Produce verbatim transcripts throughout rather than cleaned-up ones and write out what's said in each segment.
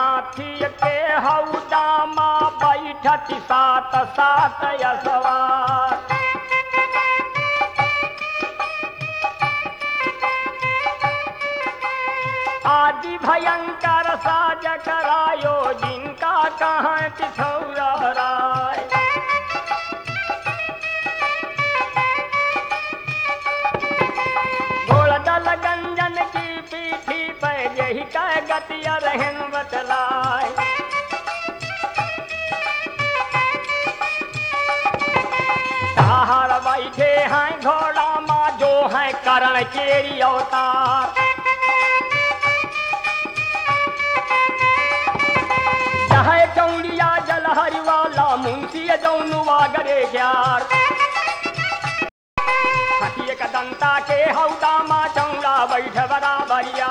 हाथी के हौदा माँ बैठती सात सात यसवार। आदि भयंकर साज करायो जिनका कहाँ पिछौरा राय। घोड़ दल गंजन की पीठी पे यही कह गतिया रहन बतलाए। ताहर बैठे हैं घोड़ा माँ जो है करण केरी अवतार। है चौड़िया जलहरी वाला मुंशी जौनुआ गरे ग्यार। हथिये का दंता के हौदा माँ चौड़ा बैठ बराबरिया।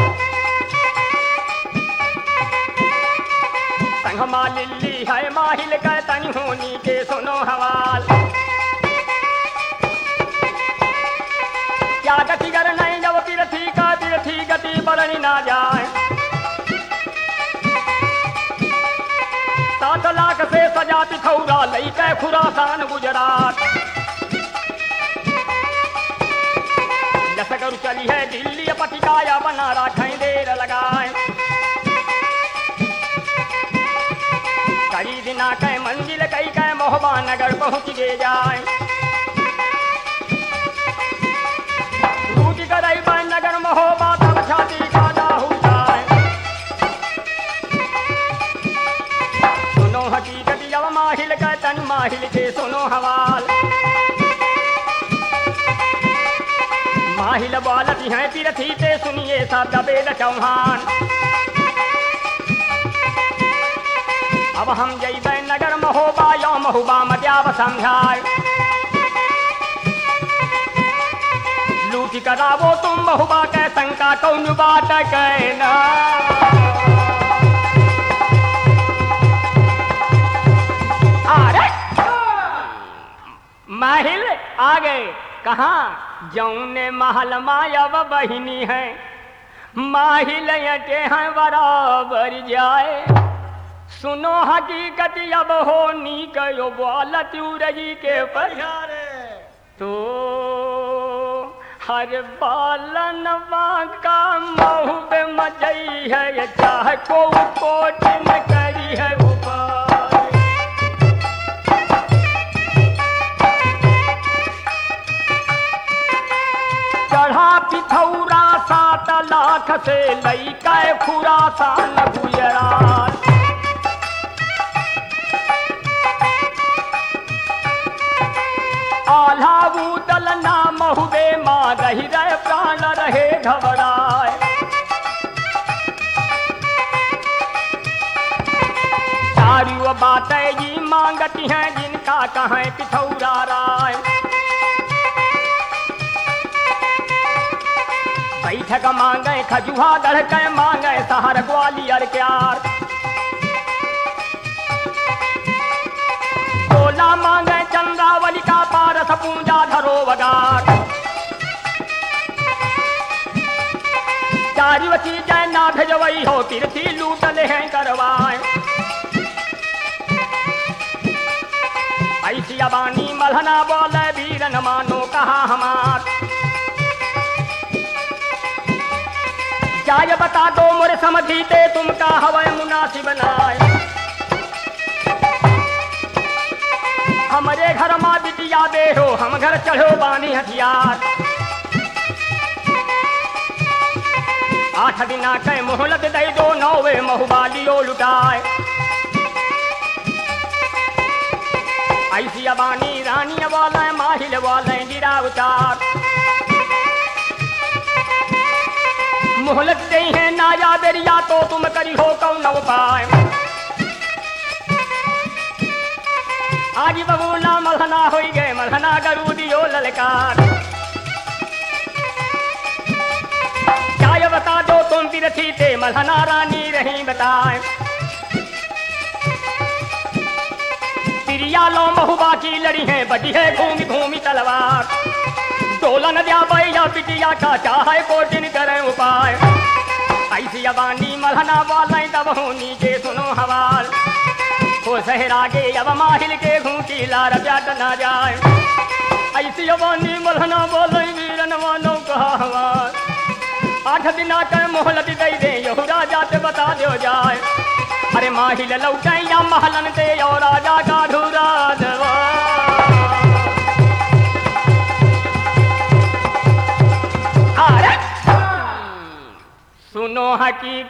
संगमा लिल्ली है माहिल का तनी होनी के सुनो हवाल। क्या गति कर नहीं जब तिरथी का तिरथी गति बरनी ना जाए। सात लाख से सजा पिथौरा लई कै खुरासान गुजरात। जस करू चली है दिल्ली पटिकाया बना राखें देर लगाए। कई दिना कै मंजिल कई कै मोहबा नगर पहुँच गे जाए। रूटी करई बन नगर मोहबा तब छाती का दाहू हकीकत जब माहिल का तन माहिल के सुनो हवाल। माहिल बालती हैं तिरथी ते सुनिए सब दबेद चौहान। अब हम जइबै नगर महोबा या महुबा मद्याब समझाए। लूट करावो तुम महुबा के शंका कौन बात कहना। माहिल आ गए कहाँ जौने महल मायब बहिनी है। माहिल अटे हैं बराबर जाए। सुनो हकीकत अब होनी कयो बालत उरजी के परिहारे। तो हर बालन का महू पे मजई है चाहे को कोट न करी है ऊपर। चढ़ा पिथौरा सात लाख से लई कै खुरासान गुजरात। आल्हा बूदल ना महुबे माँ रही रहे प्राण रहे घबराए। सारी बातें जी मांगती हैं जिनका कहें पिथौरा राय। बैठक मांगे खजुहा गढ़ के मांगे सहर ग्वालियर क्यार। तोला मांगे चंद्रावली का पारस पूंजा धरो वगार। चारिवती जय नाथ जवई हो तिरथी लूटले हैं करवाए। ऐसी अबानी मलहना बोले वीरन मानो कहा हमार। क्या बता दो मोरे समझीते तुमका हवै मुनासिब नाय। हमरे घर माँ बिटिया दे हो हम घर चढ़ो बानी हथियार। आठ दिना कै मोहलत दे दो नौवे महुबालियो लुटाए। ऐसी अबानी रानी वाले माहिल वाले गिरा उतार। मोहलत दे हैं नाया बेरिया तो तुम करी हो कौन उपाय। आज बबूला मलहना हो गए मलहना गरू दियो ललकार। क्या बता दो तुम तिरथी ते मलहना रानी रही बताए। तिरिया लो महुबा की लड़ी है बजी है घूमी घूमी तलवार। डोलन दिया बैया पिटिया का चाहे को दिन करे उपाय। ऐसी अबानी मलहना बोले तब होनी के सुनो हवाल हो सहरा के अब माहिल के घूटी लार प्याट ना जाए ऐसी अबानी मलहना बोले वीरन वालों कहा हवाल आठ दिना कर मोहलत दे दे यहू राजा से बता दो जाए अरे माहिल लौटे या महलन दे और राजा का ढूरा दवा अरे सुनो हकी